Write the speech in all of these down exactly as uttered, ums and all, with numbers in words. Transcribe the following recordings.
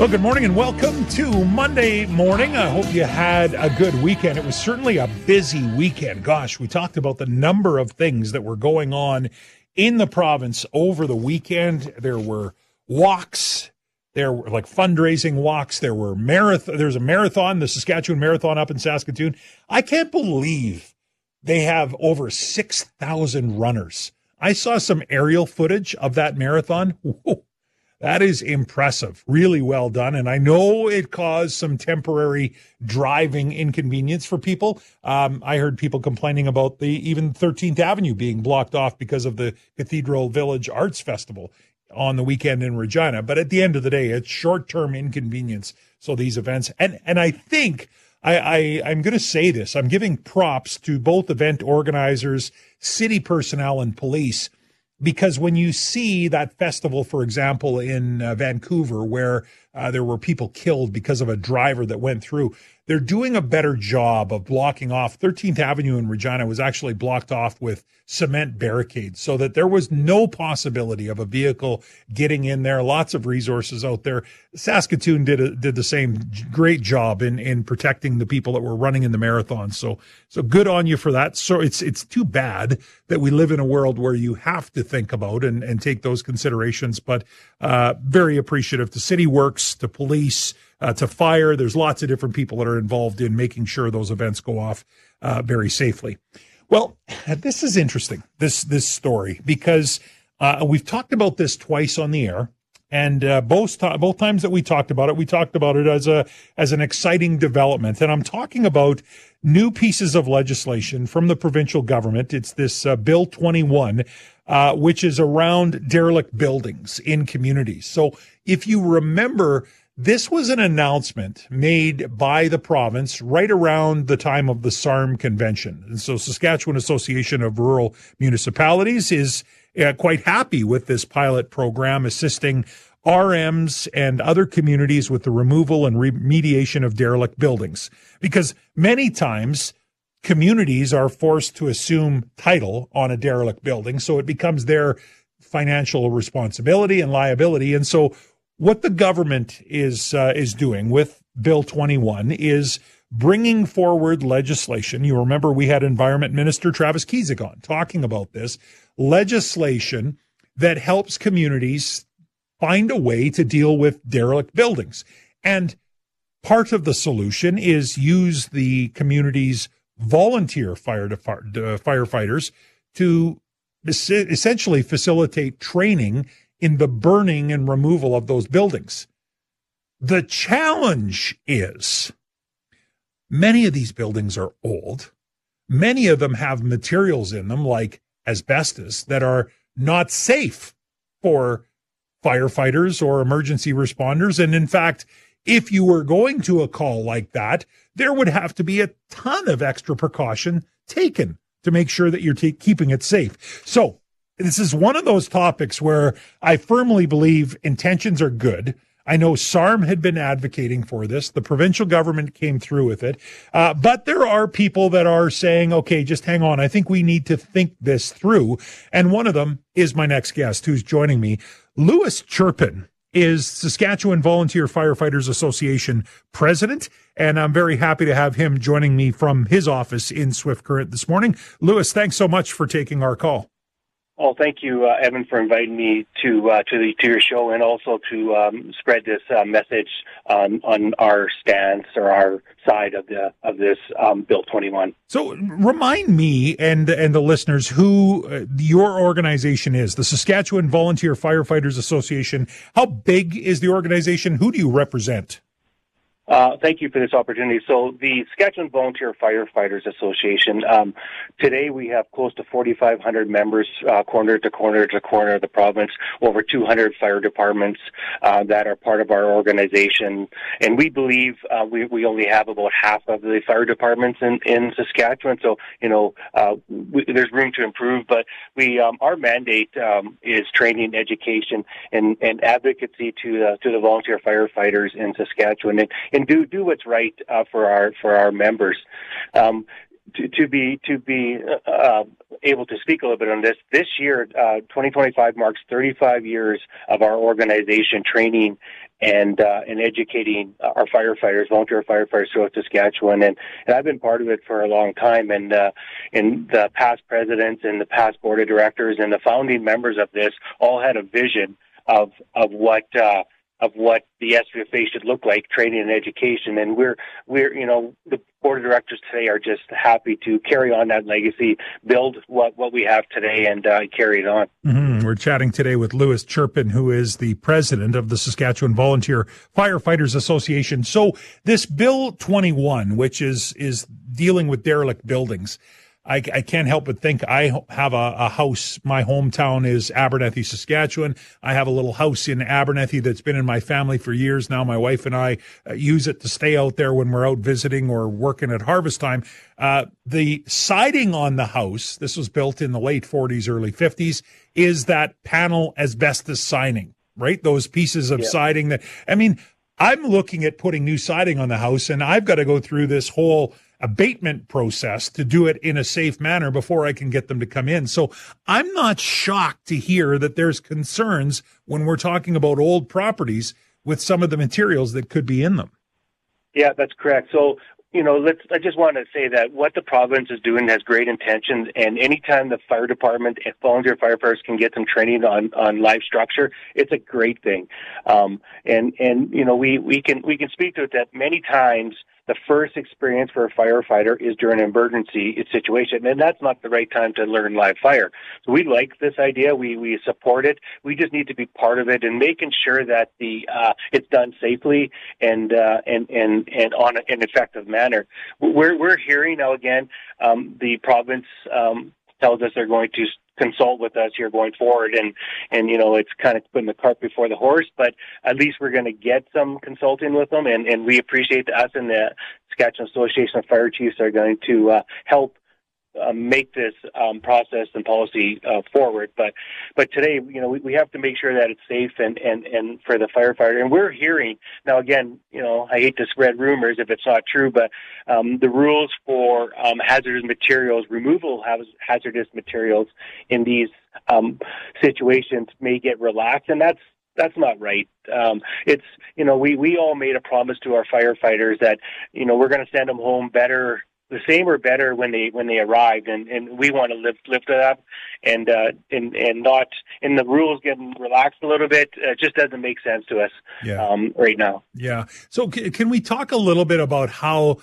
Well, good morning and welcome to Monday morning. I hope you had a good weekend. It was certainly a busy weekend. Gosh, we talked about the number of things that were going on in the province over the weekend. There were walks, there were like fundraising walks, there were marathon. There's a marathon, the Saskatchewan Marathon up in Saskatoon. I can't believe they have over six thousand runners. I saw some aerial footage of that marathon. Whoa. That is impressive. Really well done. And I know it caused some temporary driving inconvenience for people. Um, I heard people complaining about the even thirteenth Avenue being blocked off because of the Cathedral Village Arts Festival on the weekend in Regina. But at the end of the day, it's short-term inconvenience. So these events, and, and I think I, I, I'm going to say this, I'm giving props to both event organizers, city personnel, and police. Because when you see that festival, for example, in uh, Vancouver, where uh, there were people killed because of a driver that went through, they're doing a better job of blocking off. thirteenth Avenue in Regina was actually blocked off with cement barricades so that there was no possibility of a vehicle getting in there. Lots of resources out there. Saskatoon did a, did the same great job in, in protecting the people that were running in the marathon. So, so good on you for that. So it's, it's too bad that we live in a world where you have to think about and, and take those considerations, but, uh, very appreciative to City Works, to police, uh, to fire. There's lots of different people that are involved in making sure those events go off, uh, very safely. Well, this is interesting, this this story, because uh, we've talked about this twice on the air, and uh, both both times that we talked about it, we talked about it as a as an exciting development. And I'm talking about new pieces of legislation from the provincial government. It's this uh, Bill twenty-one, uh, which is around derelict buildings in communities. So if you remember, this was an announcement made by the province right around the time of the S A R M convention. And so Saskatchewan Association of Rural Municipalities is uh, quite happy with this pilot program, assisting R Ms and other communities with the removal and remediation of derelict buildings. Because many times communities are forced to assume title on a derelict building, so it becomes their financial responsibility and liability. And so what the government is uh, is doing with Bill twenty-one is bringing forward legislation. You remember we had Environment Minister Travis Kiesig on talking about this legislation that helps communities find a way to deal with derelict buildings. And part of the solution is use the community's volunteer fire def- uh, firefighters to es- essentially facilitate training in the burning and removal of those buildings. The challenge is many of these buildings are old. Many of them have materials in them like asbestos that are not safe for firefighters or emergency responders. And in fact, if you were going to a call like that, there would have to be a ton of extra precaution taken to make sure that you're t- keeping it safe. So this is one of those topics where I firmly believe intentions are good. I know S A R M had been advocating for this. The provincial government came through with it. Uh, but there are people that are saying, okay, just hang on. I think we need to think this through. And one of them is my next guest who's joining me. Louis Chirpin is Saskatchewan Volunteer Firefighters Association president. And I'm very happy to have him joining me from his office in Swift Current this morning. Louis, thanks so much for taking our call. Well, thank you, uh, Evan, for inviting me to uh, to the to your show, and also to um, spread this uh, message on on our stance or our side of the of this um, Bill twenty-one. So, remind me and and the listeners who uh, your organization is, the Saskatchewan Volunteer Firefighters Association. How big is the organization? Who do you represent? Uh, thank you for this opportunity. So the Saskatchewan Volunteer Firefighters Association, um, today we have close to forty-five hundred members, uh, corner to corner to corner of the province, over two hundred fire departments uh, that are part of our organization. And we believe uh, we, we only have about half of the fire departments in, in Saskatchewan. So, you know, uh, we, there's room to improve. But we um, our mandate um, is training, education, and, and advocacy to, uh, to the volunteer firefighters in Saskatchewan. And, and do do what's right uh, for our for our members. Um, to, to be to be uh, able to speak a little bit on this, this year, uh, twenty twenty-five marks thirty-five years of our organization training and uh, and educating our firefighters, volunteer firefighters throughout Saskatchewan, and, and I've been part of it for a long time. And uh, and the past presidents and the past board of directors and the founding members of this all had a vision of of what. Uh, of what the S V F A should look like, training and education. And we're, we're, you know, the board of directors today are just happy to carry on that legacy, build what, what we have today, and uh, carry it on. Mm-hmm. We're chatting today with Louis Chirpin, who is the president of the Saskatchewan Volunteer Firefighters Association. So this Bill twenty-one, which is, is dealing with derelict buildings, I, I can't help but think I have a, a house. My hometown is Abernethy, Saskatchewan. I have a little house in Abernethy that's been in my family for years now. My wife and I uh, use it to stay out there when we're out visiting or working at harvest time. Uh, the siding on the house, this was built in the late forties, early fifties, is that panel asbestos siding, right? Those pieces of yeah. siding that, I mean, I'm looking at putting new siding on the house, and I've got to go through this whole abatement process to do it in a safe manner before I can get them to come in. So I'm not shocked to hear that there's concerns when we're talking about old properties with some of the materials that could be in them. Yeah, that's correct. So, you know, let's, I just want to say that what the province is doing has great intentions, and anytime the fire department and volunteer firefighters can get some training on, on live structure, it's a great thing. Um, and, and, you know, we, we can, we can speak to it that many times the first experience for a firefighter is during an emergency situation, and that's not the right time to learn live fire. So we like this idea. We we support it. We just need to be part of it and making sure that the uh, it's done safely and uh, and and and on an effective manner. We're we're hearing now again. Um, the province um, tells us they're going to consult with us here going forward, and and you know, it's kind of putting the cart before the horse, but at least we're going to get some consulting with them, and and we appreciate us and the Saskatchewan Association of Fire Chiefs are going to uh, help Uh, make this um, process and policy uh, forward. But but today, you know, we, we have to make sure that it's safe and, and, and for the firefighter. And we're hearing, now again, you know, I hate to spread rumors if it's not true, but um, the rules for um, hazardous materials, removal of hazardous materials in these um, situations may get relaxed, and that's That's not right. Um, it's, you know, we, we all made a promise to our firefighters that, you know, we're going to send them home better, the same or better when they when they arrived, and, and we want to lift lift it up, and uh, and and not, and the rules getting relaxed a little bit. It just doesn't make sense to us yeah. um, right now. Yeah. So c- can we talk a little bit about how,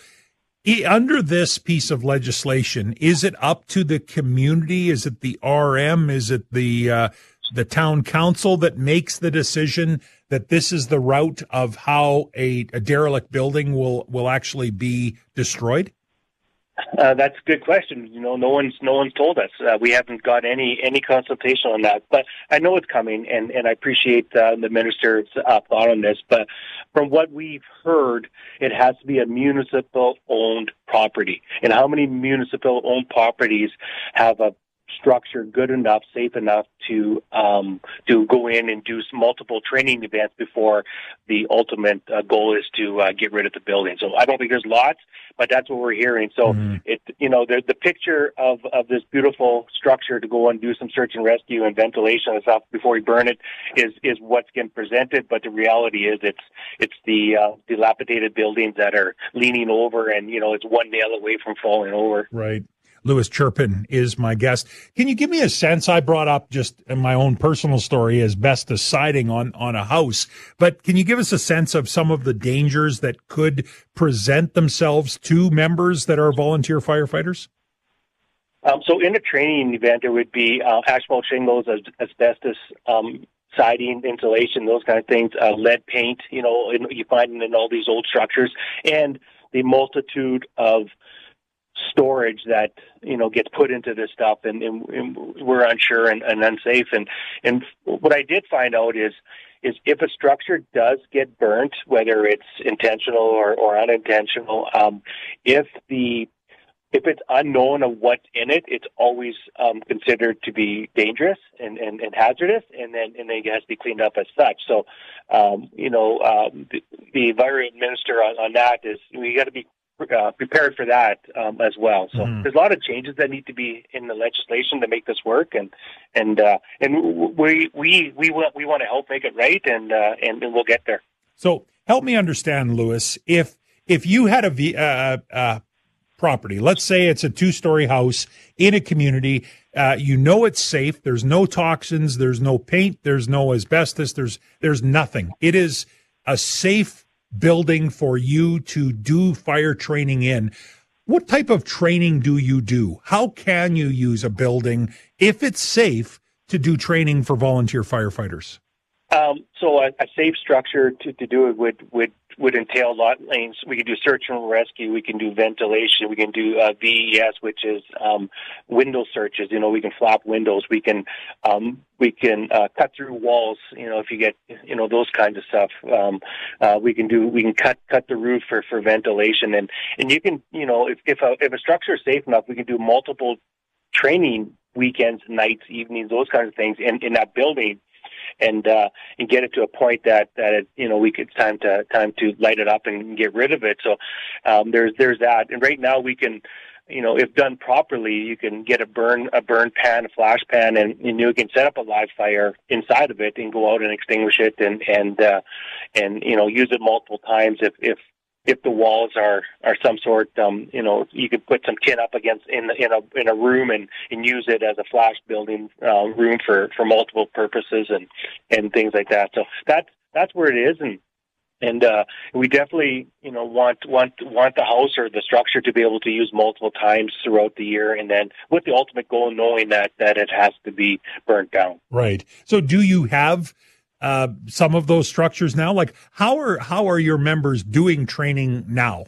under this piece of legislation, is it up to the community? Is it the R M? Is it the uh, the town council that makes the decision that this is the route of how a, a derelict building will will actually be destroyed? Uh, that's a good question. You know, no one's no one's told us. Uh, we haven't got any any consultation on that. But I know it's coming, and, and I appreciate uh, the minister's uh, thought on this. But from what we've heard, it has to be a municipal-owned property. And how many municipal-owned properties have a structure good enough, safe enough to um, to go in and do multiple training events before the ultimate uh, goal is to uh, get rid of the building? So I don't think there's lots, but that's what we're hearing. So mm-hmm. it, you know, the, the picture of, of this beautiful structure to go and do some search and rescue and ventilation and stuff before we burn it is is what's getting presented. But the reality is, it's it's the uh, dilapidated buildings that are leaning over, and you know, it's one nail away from falling over. Right. Louis Chirpin is my guest. Can you give me a sense? I brought up just in my own personal story asbestos siding on, on a house, but can you give us a sense of some of the dangers that could present themselves to members that are volunteer firefighters? Um, so in a training event, there would be uh, asphalt shingles, asbestos, um, siding, insulation, those kind of things, uh, lead paint, you know, in, you find them in all these old structures, and the multitude of storage that, you know, gets put into this stuff, and, and, and we're unsure and, and unsafe. And, and what I did find out is, is if a structure does get burnt, whether it's intentional or, or unintentional, um, if the if it's unknown of what's in it, it's always um, considered to be dangerous and, and, and hazardous, and then and then it has to be cleaned up as such. So, um, you know, um, the, the environment minister on, on that is we got to be uh, prepared for that um, as well. So mm-hmm. there's a lot of changes that need to be in the legislation to make this work, and and uh, and we we we want we want to help make it right, and uh, and, and we'll get there. So help me understand, Louis. If if you had a uh, uh, property, let's say it's a two-story house in a community, uh, you know it's safe. There's no toxins. There's no paint. There's no asbestos. There's there's nothing. It is a safe building for you to do fire training in. What type of training do you do? How can you use a building, if it's safe, to do training for volunteer firefighters? Um, so a, a safe structure to, to do it would, would, would entail lot lanes. We can do search and rescue. We can do ventilation. We can do uh, V E S, which is um, window searches. You know, we can flap windows. We can um, we can uh, cut through walls. You know, if you get you know those kinds of stuff. Um, uh, we can do. We can cut cut the roof for, for ventilation, and, and you can you know if if a, if a structure is safe enough, we can do multiple training weekends, nights, evenings, those kinds of things in, in that building. And uh, and get it to a point that that it, you know we could time to time to light it up and get rid of it. So um, there's there's that. And right now we can, you know, if done properly, you can get a burn a burn pan, a flash pan, and, and you can set up a live fire inside of it and go out and extinguish it and and uh, and you know use it multiple times if if. If the walls are, are some sort, um, you know, you could put some tin up against in the, in a in a room and, and use it as a flash building uh, room for, for multiple purposes and, and things like that. So that's that's where it is, and and uh, we definitely you know want want want the house or the structure to be able to use multiple times throughout the year, and then with the ultimate goal, knowing that that it has to be burnt down. Right. So, do you have Uh, some of those structures now? Like, how are how are your members doing training now?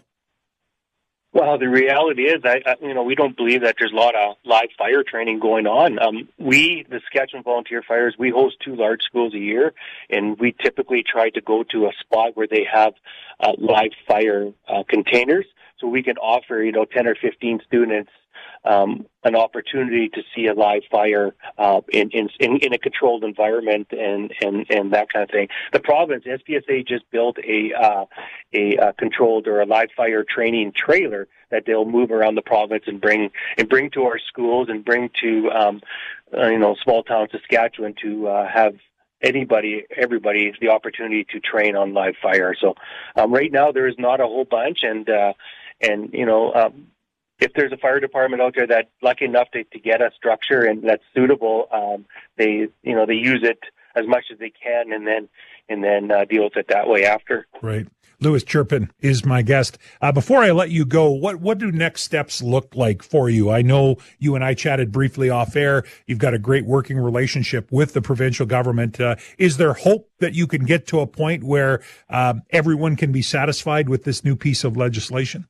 Well, the reality is, I, I you know, we don't believe that there's a lot of live fire training going on. Um, we, the Saskatchewan Volunteer Fires, we host two large schools a year, and we typically try to go to a spot where they have uh, live fire uh, containers, so we can offer, you know, ten or fifteen students Um, an opportunity to see a live fire uh, in, in in a controlled environment and, and, and that kind of thing. The province, S P S A, just built a uh, a uh, controlled or a live fire training trailer that they'll move around the province and bring and bring to our schools and bring to um, uh, you know small town Saskatchewan to uh, have anybody, everybody, the opportunity to train on live fire. So um, right now there is not a whole bunch, and uh, and you know. Um, If there's a fire department out there that's lucky enough to, to get a structure and that's suitable, um, they you know they use it as much as they can, and then and then uh, deal with it that way after. Right. Louis Chirpin is my guest. Uh, before I let you go, what what do next steps look like for you? I know you and I chatted briefly off air. You've got a great working relationship with the provincial government. Uh, is there hope that you can get to a point where uh, everyone can be satisfied with this new piece of legislation?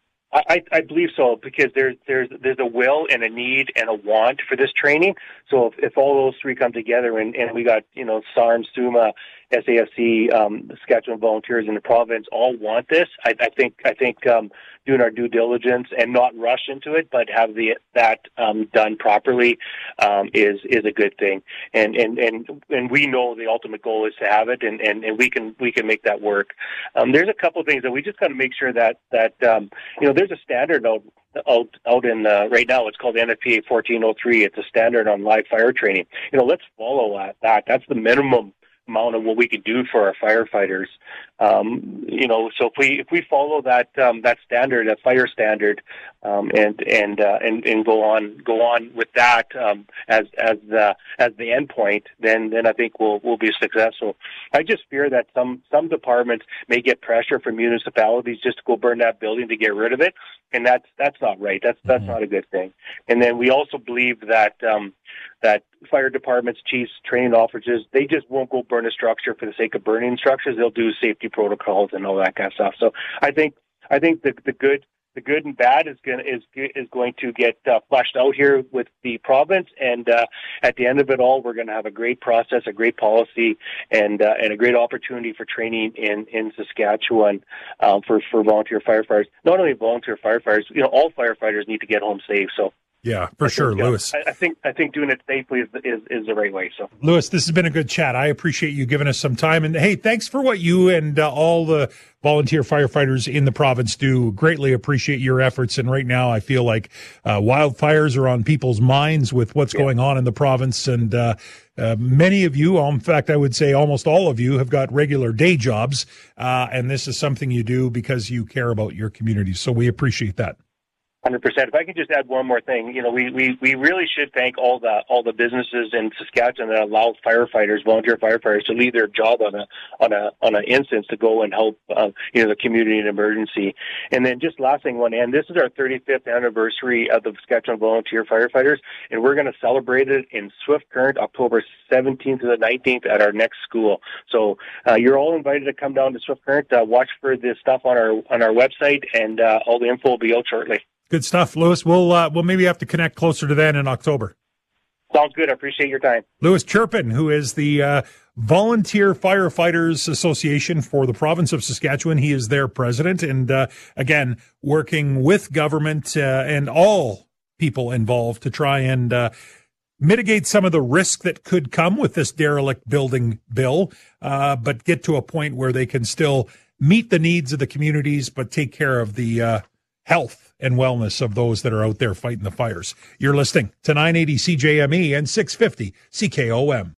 I, I believe so, because there's there's there's a will and a need and a want for this training. So if, if all those three come together, and, and we got you know SARM, SUMA, S A F C, um, the Saskatchewan Volunteers in the province all want this, I, I think I think um, doing our due diligence and not rush into it, but have the that um, done properly um, is is a good thing. And and and and we know the ultimate goal is to have it, and, and, and we can we can make that work. Um, there's a couple of things that we just got to make sure that that um, you know. There's a standard out out, out in uh, right now. It's called N F P A fourteen oh three. It's a standard on live fire training. You know, let's follow that. that. That's the minimum amount of what we could do for our firefighters. Um, you know, so if we if we follow that um, that standard, that fire standard, um, and and uh, and and go on go on with that um, as as the as the end point, then then I think we'll we'll be successful. I just fear that some some departments may get pressure from municipalities just to go burn that building to get rid of it, and that's that's not right. That's that's mm-hmm. not a good thing. And then we also believe that um, that fire departments, chiefs, training officers, they just won't go burn a structure for the sake of burning structures. They'll do safety protocols and all that kind of stuff. So I think I think the the good the good and bad is going is is going to get uh, fleshed out here with the province, and uh, at the end of it all, we're going to have a great process, a great policy, and uh, and a great opportunity for training in in Saskatchewan um, for for volunteer firefighters. Not only volunteer firefighters, you know, all firefighters need to get home safe. So Yeah, for I sure, think, uh, Lewis. I, I think I think doing it safely is, is is the right way. So, Lewis, this has been a good chat. I appreciate you giving us some time. And hey, thanks for what you and uh, all the volunteer firefighters in the province do. Greatly appreciate your efforts. And right now, I feel like uh, wildfires are on people's minds with what's yeah. going on in the province. And uh, uh, many of you, in fact, I would say almost all of you, have got regular day jobs. Uh, and this is something you do because you care about your community. So we appreciate that. one hundred percent. If I could just add one more thing, you know, we, we, we really should thank all the all the businesses in Saskatchewan that allow firefighters, volunteer firefighters, to leave their job on a on a on an instance to go and help uh, you know the community in emergency. And then just last thing, one, and this is our thirty-fifth anniversary of the Saskatchewan Volunteer Firefighters, and we're going to celebrate it in Swift Current, October seventeenth to the nineteenth at our next school. So uh, you're all invited to come down to Swift Current. Uh, watch for this stuff on our on our website, and uh, all the info will be out shortly. Good stuff, Lewis. We'll uh, we'll maybe have to connect closer to that in October. Sounds good. I appreciate your time. Lewis Chirpin, who is the uh, Volunteer Firefighters Association for the province of Saskatchewan. He is their president, and uh, again, working with government uh, and all people involved to try and uh, mitigate some of the risk that could come with this derelict building bill, uh, but get to a point where they can still meet the needs of the communities, but take care of the uh, health and wellness of those that are out there fighting the fires. You're listening to nine eighty C J M E and six fifty C K O M.